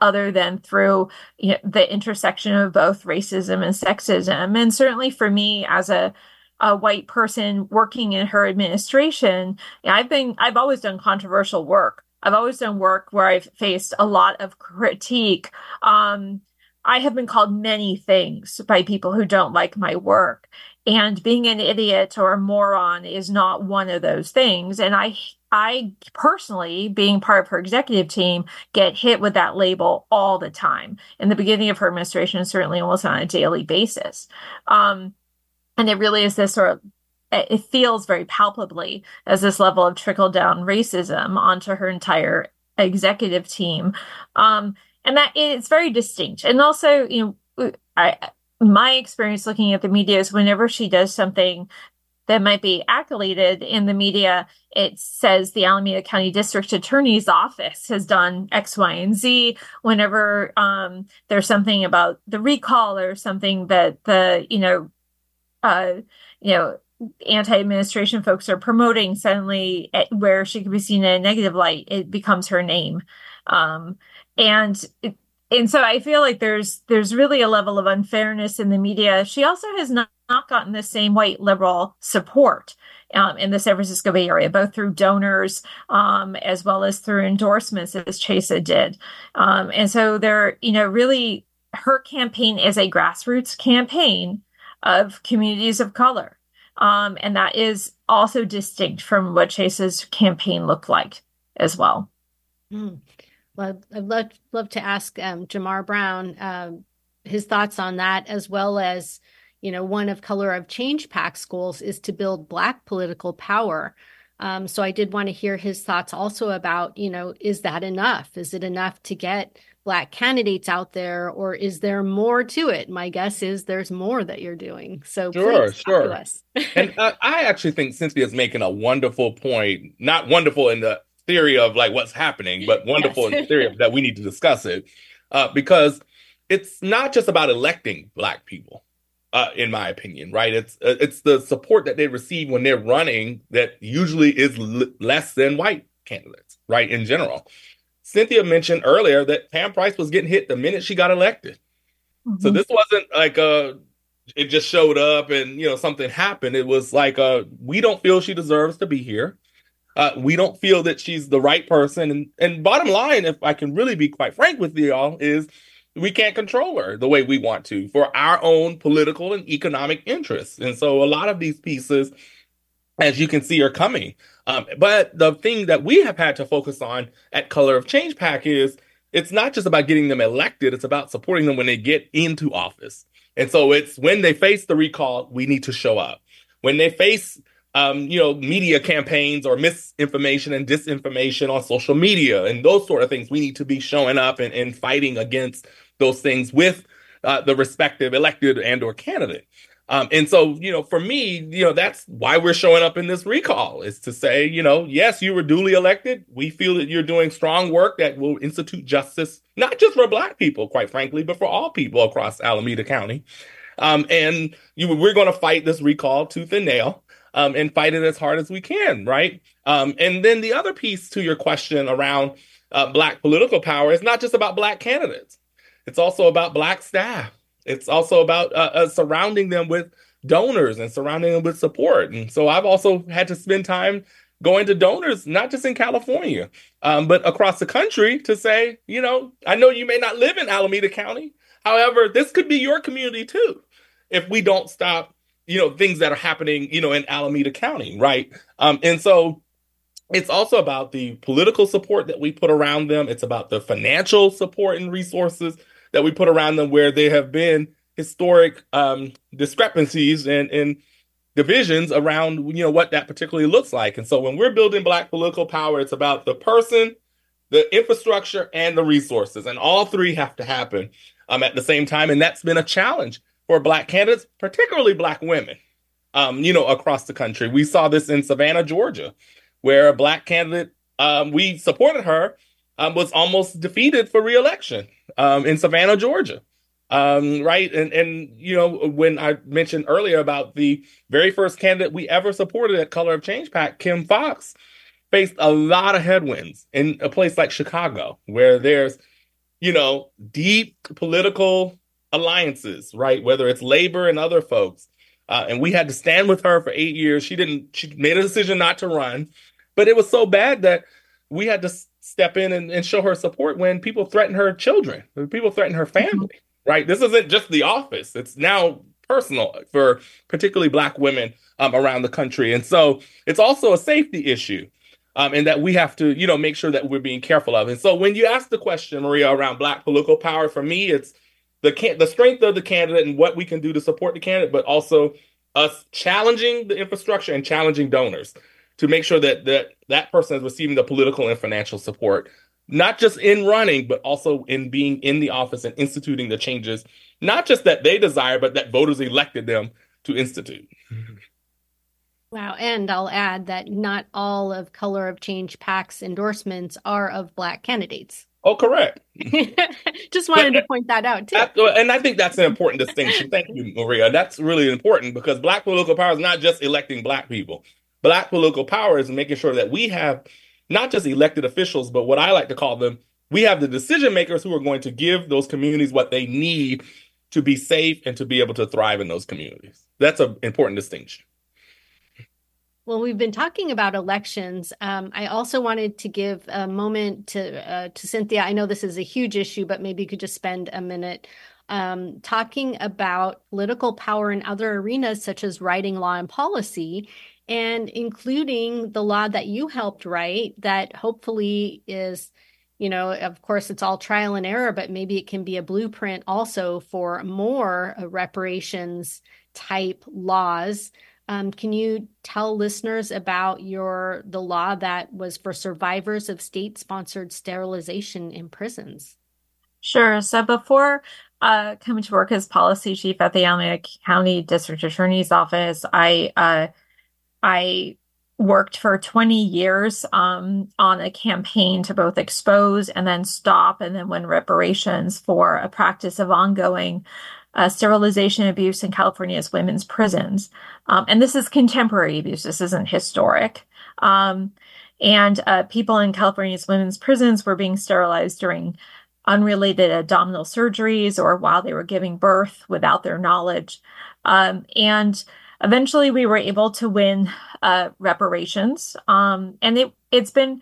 other than through, you know, the intersection of both racism and sexism. And certainly for me as a a white person working in her administration, I've been I've always done controversial work. I've always done work where I've faced a lot of critique. Um, I have been called many things by people who don't like my work. And being an idiot or a moron is not one of those things. And I, I personally, being part of her executive team, get hit with that label all the time. In the beginning of her administration, certainly almost on a daily basis. Um, and it really is this sort of, it feels very palpably as this level of trickle down racism onto her entire executive team. Um, and that it's very distinct. And also, you know, I, my experience looking at the media is whenever she does something that might be accoladed in the media, it says the Alameda County District Attorney's Office has done X, Y, and Z. Whenever um, there's something about the recall or something that the, you know, uh, you know, anti-administration folks are promoting, suddenly at, where she could be seen in a negative light, it becomes her name. Um, and it, And so I feel like there's there's really a level of unfairness in the media. She also has not, not gotten the same white liberal support um, in the San Francisco Bay Area, both through donors um, as well as through endorsements, as Chesa did. Um, and so there, you know, really her campaign is a grassroots campaign of communities of color. Um, and that is also distinct from what Chesa's campaign looked like as well. Mm. Well, I'd love, love to ask um, Jamar Brown um, his thoughts on that, as well as, you know, one of Color of Change PAC's goals is to build Black political power. Um, so I did want to hear his thoughts also about, you know, is that enough? Is it enough to get Black candidates out there, or is there more to it? My guess is there's more that you're doing. So sure, please sure. talk to us. And uh, I actually think Cynthia's making a wonderful point, not wonderful in the theory of like what's happening, but wonderful Yes. in the theory of that we need to discuss it uh, because it's not just about electing Black people, uh, in my opinion, right? It's uh, it's the support that they receive when they're running that usually is l- less than white candidates, right, in general. Cynthia mentioned earlier that Pam Price was getting hit the minute she got elected. Mm-hmm. So this wasn't like a, it just showed up and, you know, something happened. It was like, a, we don't feel she deserves to be here. Uh, we don't feel that she's the right person. And, and bottom line, if I can really be quite frank with you all, is we can't control her the way we want to for our own political and economic interests. And so a lot of these pieces, as you can see, are coming. Um, but the thing that we have had to focus on at Color of Change PAC is it's not just about getting them elected. It's about supporting them when they get into office. And so it's when they face the recall, we need to show up. When they face Um, you know, media campaigns or misinformation and disinformation on social media and those sort of things, we need to be showing up and, and fighting against those things with uh, the respective elected and or candidate. Um, and so, you know, for me, you know, that's why we're showing up in this recall, is to say, you know, yes, you were duly elected. We feel that you're doing strong work that will institute justice, not just for Black people, quite frankly, but for all people across Alameda County. Um, and you, we're going to fight this recall tooth and nail. Um, and fight it as hard as we can, right? Um, and then the other piece to your question around uh, Black political power is not just about Black candidates. It's also about Black staff. It's also about uh, uh, surrounding them with donors and surrounding them with support. And so I've also had to spend time going to donors, not just in California, um, but across the country to say, you know, I know you may not live in Alameda County. However, this could be your community too, if we don't stop you know, things that are happening, you know, in Alameda County, right? Um, and so it's also about the political support that we put around them. It's about the financial support and resources that we put around them, where there have been historic um, discrepancies and, and divisions around, you know, what that particularly looks like. And so when we're building Black political power, it's about the person, the infrastructure, and the resources. And all three have to happen um, at the same time. And that's been a challenge for Black candidates, particularly Black women, um, you know, across the country. We saw this in Savannah, Georgia, where a Black candidate, um, we supported her, um, was almost defeated for re-election um, in Savannah, Georgia, um, right? And, and, you know, when I mentioned earlier about the very first candidate we ever supported at Color of Change PAC, Kim Foxx, faced a lot of headwinds in a place like Chicago, where there's you know, deep political alliances, right? Whether it's labor and other folks. Uh, and we had to stand with her for eight years. She didn't, she made a decision not to run, but it was so bad that we had to step in and, and show her support when people threaten her children, when people threaten her family, right? This isn't just the office. It's now personal for particularly Black women um, around the country. And so it's also a safety issue. Um, and that we have to, you know, make sure that we're being careful of. And so when you ask the question, Maria, around Black political power, for me, it's the can- the strength of the candidate and what we can do to support the candidate, but also us challenging the infrastructure and challenging donors to make sure that that, that person is receiving the political and financial support, not just in running, but also in being in the office and instituting the changes, not just that they desire, but that voters elected them to institute. Wow. And I'll add that not all of Color of Change PAC's endorsements are of Black candidates. Oh, correct. Just wanted but, to point that out, too. That, and I think that's an important distinction. Thank you, Maria. That's really important because Black political power is not just electing Black people. Black political power is making sure that we have not just elected officials, but what I like to call them, we have the decision makers who are going to give those communities what they need to be safe and to be able to thrive in those communities. That's an important distinction. Well, we've been talking about elections. Um, I also wanted to give a moment to uh, to Cynthia. I know this is a huge issue, but maybe you could just spend a minute um, talking about political power in other arenas, such as writing law and policy, and including the law that you helped write that hopefully is, you know, of course, it's all trial and error, but maybe it can be a blueprint also for more reparations type laws. Um, can you tell listeners about your the law that was for survivors of state-sponsored sterilization in prisons? Sure. So before uh, coming to work as policy chief at the Alameda County District Attorney's Office, I uh, I worked for twenty years um, on a campaign to both expose and then stop and then win reparations for a practice of ongoing Uh, sterilization abuse in California's women's prisons. Um, and this is contemporary abuse. This isn't historic. Um, and uh, people in California's women's prisons were being sterilized during unrelated abdominal surgeries or while they were giving birth without their knowledge. Um, and eventually we were able to win uh, reparations. Um, and it, it's been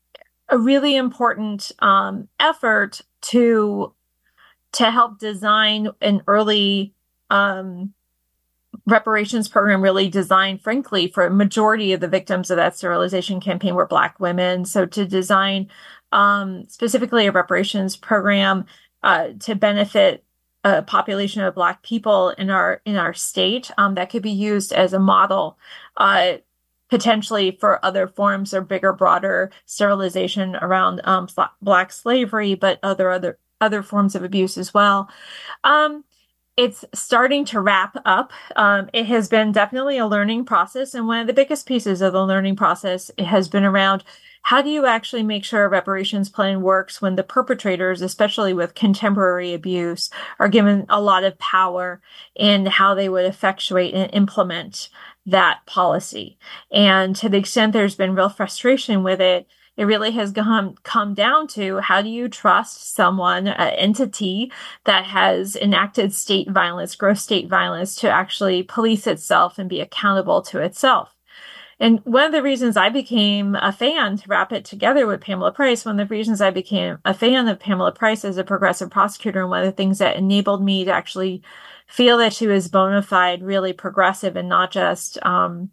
a really important um, effort to to help design an early um, reparations program, really designed, frankly, for a majority of the victims of that sterilization campaign were Black women. So to design um, specifically a reparations program uh, to benefit a population of Black people in our in our state um, that could be used as a model uh, potentially for other forms or bigger, broader sterilization around um, Black slavery, but other other other forms of abuse as well. Um, it's starting to wrap up. Um, it has been definitely a learning process. And one of the biggest pieces of the learning process has been around how do you actually make sure a reparations plan works when the perpetrators, especially with contemporary abuse, are given a lot of power in how they would effectuate and implement that policy. And to the extent there's been real frustration with it, it really has come, come down to how do you trust someone, an entity that has enacted state violence, gross state violence, to actually police itself and be accountable to itself. And one of the reasons I became a fan, to wrap it together with Pamela Price, one of the reasons I became a fan of Pamela Price as a progressive prosecutor, and one of the things that enabled me to actually feel that she was bona fide, really progressive, and not just um,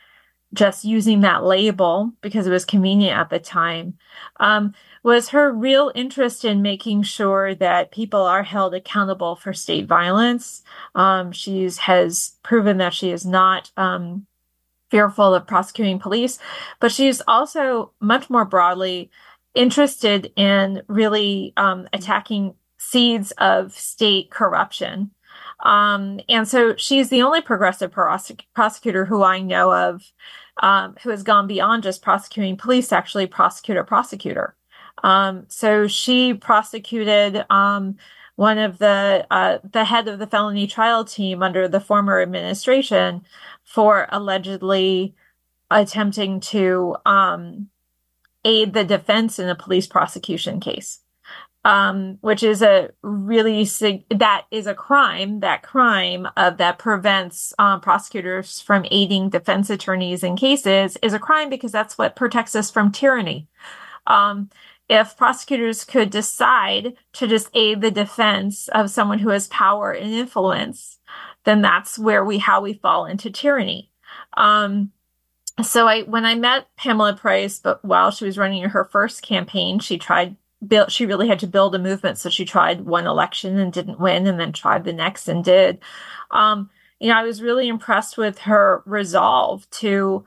just using that label because it was convenient at the time, um, was her real interest in making sure that people are held accountable for state violence. Um, she has proven that she is not um, fearful of prosecuting police, but she's also much more broadly interested in really um, attacking seeds of state corruption. Um, and so she's the only progressive prosec- prosecutor who I know of um, who has gone beyond just prosecuting police to actually prosecute a prosecutor. Um, so she prosecuted um, one of the uh, the head of the felony trial team under the former administration for allegedly attempting to um, aid the defense in a police prosecution case. um, which is a really, that is a crime, that crime of that prevents um, prosecutors from aiding defense attorneys in cases is a crime because that's what protects us from tyranny. Um, if prosecutors could decide to just aid the defense of someone who has power and influence, then that's where we, how we fall into tyranny. Um, so I, when I met Pamela Price, but while she was running her first campaign, she tried build, she really had to build a movement. So she tried one election and didn't win, and then tried the next and did. Um, you know, I was really impressed with her resolve to,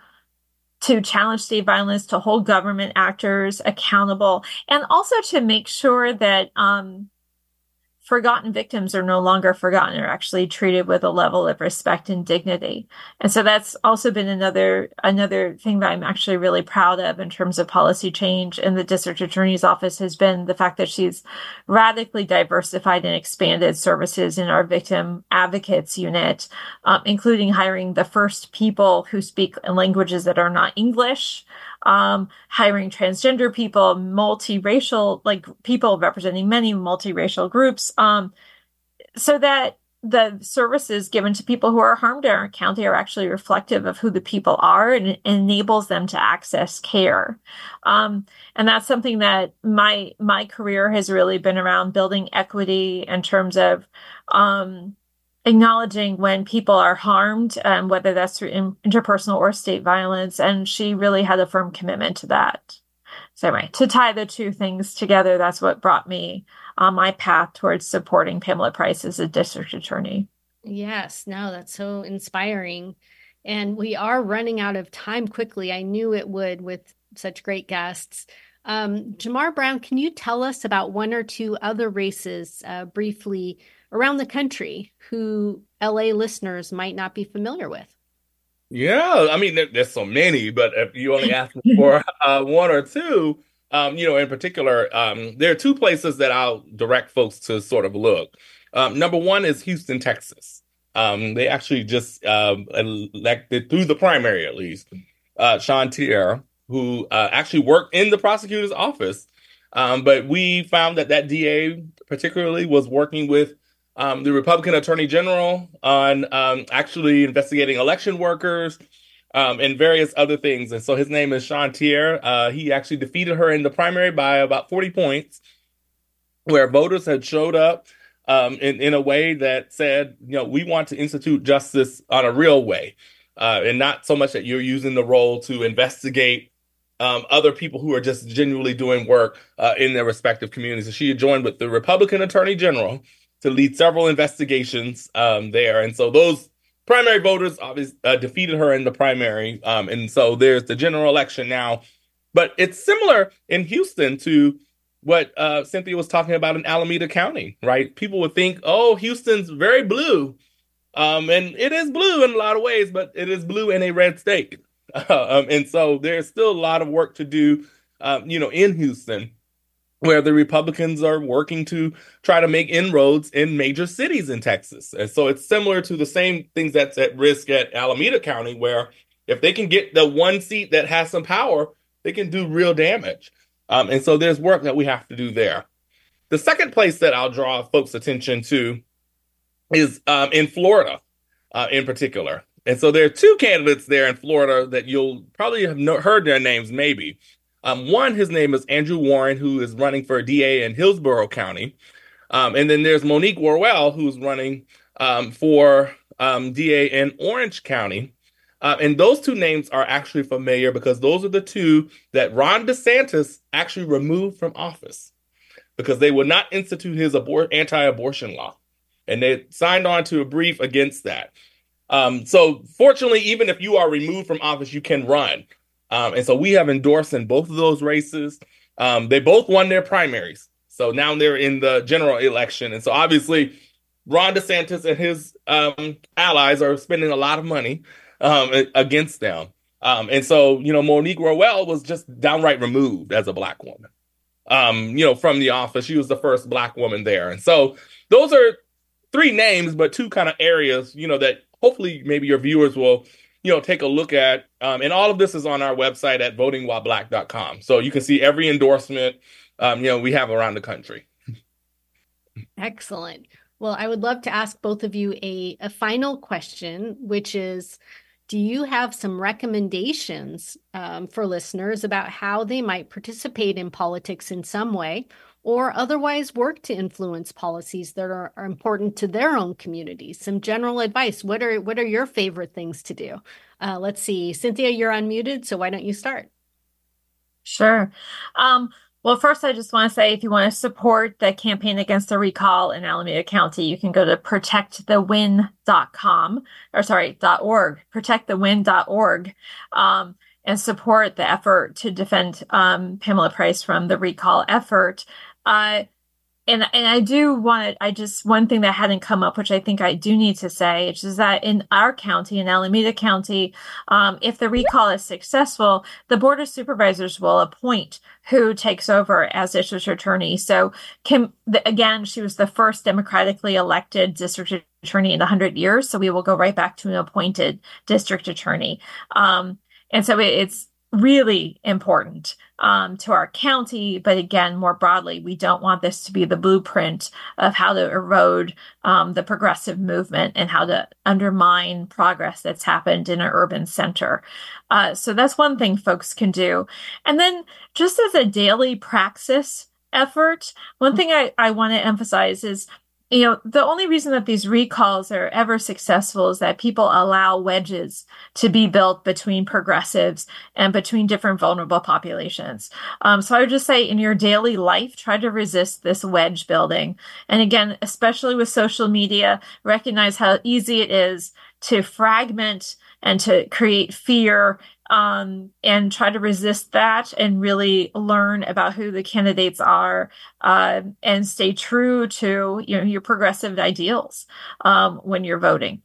to challenge state violence, to hold government actors accountable, and also to make sure that, um, forgotten victims are no longer forgotten, are actually treated with a level of respect and dignity. And so that's also been another another thing that I'm actually really proud of in terms of policy change in the district attorney's office, has been the fact that she's radically diversified and expanded services in our victim advocates unit, um, including hiring the first people who speak languages that are not English, Um, hiring transgender people, multiracial, like people representing many multiracial groups, um, so that the services given to people who are harmed in our county are actually reflective of who the people are, and it enables them to access care. Um, and that's something that my, my career has really been around, building equity in terms of, um, acknowledging when people are harmed, um, whether that's through in, interpersonal or state violence. And she really had a firm commitment to that. So anyway, to tie the two things together, that's what brought me on my path towards supporting Pamela Price as a district attorney. Yes, no, that's so inspiring. And we are running out of time quickly. I knew it would with such great guests. Um, Jamar Brown, can you tell us about one or two other races uh, briefly around the country who L A listeners might not be familiar with? Yeah, I mean, there, there's so many, but if you only ask me for uh, one or two, um, you know, in particular, um, there are two places that I'll direct folks to sort of look. Um, number one is Houston, Texas. Um, they actually just uh, elected, through the primary at least, uh, Sean Tier, who uh, actually worked in the prosecutor's office. Um, but we found that that D A particularly was working with Um, the Republican Attorney General on um, actually investigating election workers um, and various other things. And so his name is Sean Tier. Uh, he actually defeated her in the primary by about forty points, where voters had showed up um, in, in a way that said, you know, we want to institute justice on a real way, uh, and not so much that you're using the role to investigate um, other people who are just genuinely doing work uh, in their respective communities. So she had joined with the Republican Attorney General to lead several investigations um, there. And so those primary voters obviously uh, defeated her in the primary. Um, and so there's the general election now. But it's similar in Houston to what uh, Cynthia was talking about in Alameda County, right? People would think, oh, Houston's very blue. Um, and it is blue in a lot of ways, but it is blue in a red state. Uh, um, and so there's still a lot of work to do, um, you know, in Houston, where the Republicans are working to try to make inroads in major cities in Texas. And so it's similar to the same things that's at risk at Alameda County, where if they can get the one seat that has some power, they can do real damage. Um, and so there's work that we have to do there. The second place that I'll draw folks' attention to is um, in Florida, uh, in particular. And so there are two candidates there in Florida that you'll probably have no- heard their names, maybe. Um, one, his name is Andrew Warren, who is running for D A in Hillsborough County. Um, and then there's Monique Worwell, who's running um, for um, D A in Orange County. Uh, and those two names are actually familiar because those are the two that Ron DeSantis actually removed from office because they would not institute his abor- anti-abortion law. And they signed on to a brief against that. Um, so fortunately, even if you are removed from office, you can run. Um, and so we have endorsed in both of those races. Um, they both won their primaries. So now they're in the general election. And so obviously, Ron DeSantis and his um, allies are spending a lot of money um, against them. Um, and so, you know, Monique Worwell was just downright removed as a Black woman, um, you know, from the office. She was the first Black woman there. And so those are three names, but two kind of areas, you know, that hopefully maybe your viewers will, you know, take a look at. Um, and all of this is on our website at voting while black dot com. So you can see every endorsement, um, you know, we have around the country. Excellent. Well, I would love to ask both of you a, a final question, which is, do you have some recommendations um, for listeners about how they might participate in politics in some way, or otherwise work to influence policies that are, are important to their own communities? Some general advice. What are what are your favorite things to do? Uh, let's see. Cynthia, you're unmuted, so why don't you start? Sure. Um, well, first, I just want to say, if you want to support the campaign against the recall in Alameda County, you can go to protect the win dot com, or sorry, .org, protect the win dot org, um, and support the effort to defend um, Pamela Price from the recall effort. Uh, and and I do want to, I just, one thing that hadn't come up, which I think I do need to say, which is that in our county, in Alameda County, um, if the recall is successful, the Board of Supervisors will appoint who takes over as district attorney. So Kim, the, again, she was the first democratically elected district attorney in one hundred years. So we will go right back to an appointed district attorney. Um, and so it, it's really important um, to our county. But again, more broadly, we don't want this to be the blueprint of how to erode um, the progressive movement and how to undermine progress that's happened in an urban center. Uh, so that's one thing folks can do. And then just as a daily praxis effort, one thing I, I want to emphasize is, you know, the only reason that these recalls are ever successful is that people allow wedges to be built between progressives and between different vulnerable populations. Um, so I would just say, in your daily life, try to resist this wedge building. And again, especially with social media, recognize how easy it is to fragment and to create fear, um, and try to resist that and really learn about who the candidates are, uh, and stay true to, you know, your progressive ideals um, when you're voting.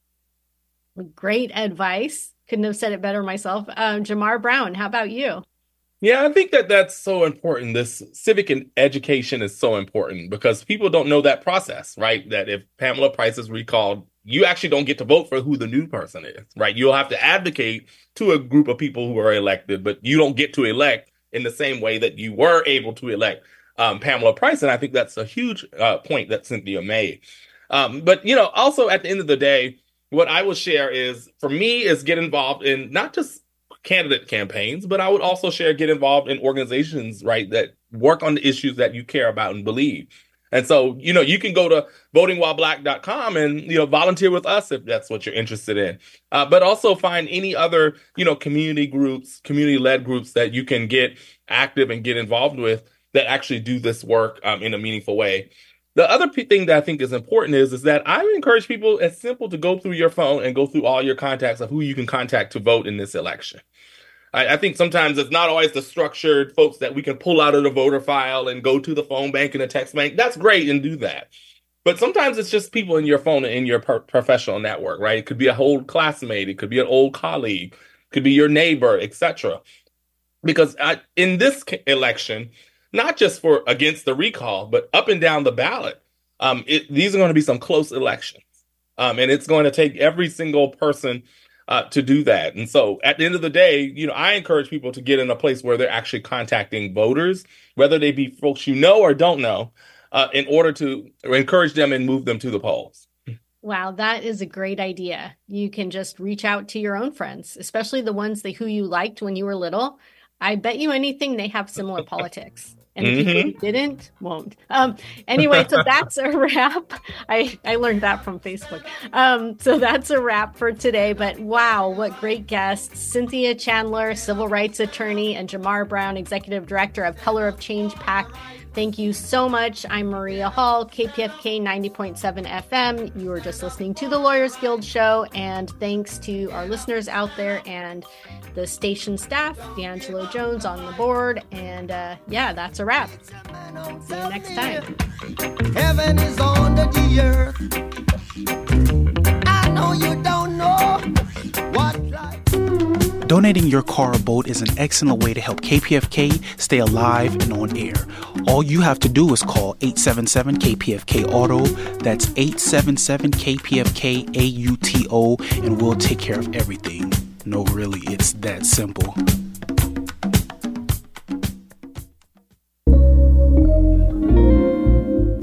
Great advice. Couldn't have said it better myself. Um, Jamar Brown, how about you? Yeah, I think that that's so important. This civic education is so important because people don't know that process, right? That if Pamela Price is recalled, you actually don't get to vote for who the new person is, right? You'll have to advocate to a group of people who are elected, but you don't get to elect in the same way that you were able to elect um, Pamela Price. And I think that's a huge uh, point that Cynthia made. Um, but, you know, also at the end of the day, what I will share is, for me, is get involved in not just candidate campaigns, but I would also share get involved in organizations, right, that work on the issues that you care about and believe. And so, you know, you can go to voting while black dot com and, you know, volunteer with us if that's what you're interested in. Uh, but also find any other, you know, community groups, community-led groups that you can get active and get involved with that actually do this work um, in a meaningful way. The other p- thing that I think is important is, is that I encourage people, it's simple to go through your phone and go through all your contacts of who you can contact to vote in this election. I, I think sometimes it's not always the structured folks that we can pull out of the voter file and go to the phone bank and the text bank. That's great, and do that. But sometimes it's just people in your phone and in your per- professional network, right? It could be a whole classmate. It could be an old colleague. It could be your neighbor, et cetera. Because I, in this election, not just for against the recall, but up and down the ballot, um, it, these are going to be some close elections. Um, and it's going to take every single person uh, to do that. And so at the end of the day, you know, I encourage people to get in a place where they're actually contacting voters, whether they be folks you know or don't know, uh, in order to encourage them and move them to the polls. Wow, that is a great idea. You can just reach out to your own friends, especially the ones that who you liked when you were little. I bet you anything they have similar politics. And the people who didn't won't. Um, anyway, so that's a wrap. I, I learned that from Facebook. Um, so that's a wrap for today. But wow, what great guests. Cynthia Chandler, civil rights attorney, and Jamar Brown, executive director of Color of Change PAC. Thank you so much. I'm Maria Hall, K P F K ninety point seven F M. You were just listening to the Lawyers Guild show. And thanks to our listeners out there and the station staff, D'Angelo Jones on the board. And uh, yeah, that's a wrap. See you next time. Heaven is under the earth. I know you don't know what life. Donating your car or boat is an excellent way to help K P F K stay alive and on air. All you have to do is call eight seven seven K P F K auto. That's eight seven seven K P F K A U T O, and we'll take care of everything. No, really, it's that simple.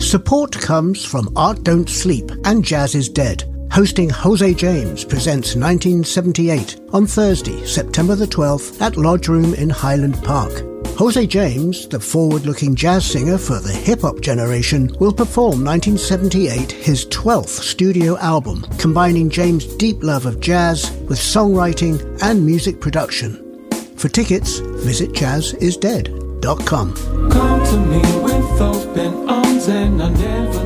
Support comes from Art Don't Sleep and Jazz is Dead. Hosting Jose James presents nineteen seventy-eight on Thursday, September the twelfth at Lodge Room in Highland Park. Jose James, the forward-looking jazz singer for the hip-hop generation, will perform nineteen seventy-eight, his twelfth studio album, combining James' deep love of jazz with songwriting and music production. For tickets, visit jazz is dead dot com. Come to me with open arms and I never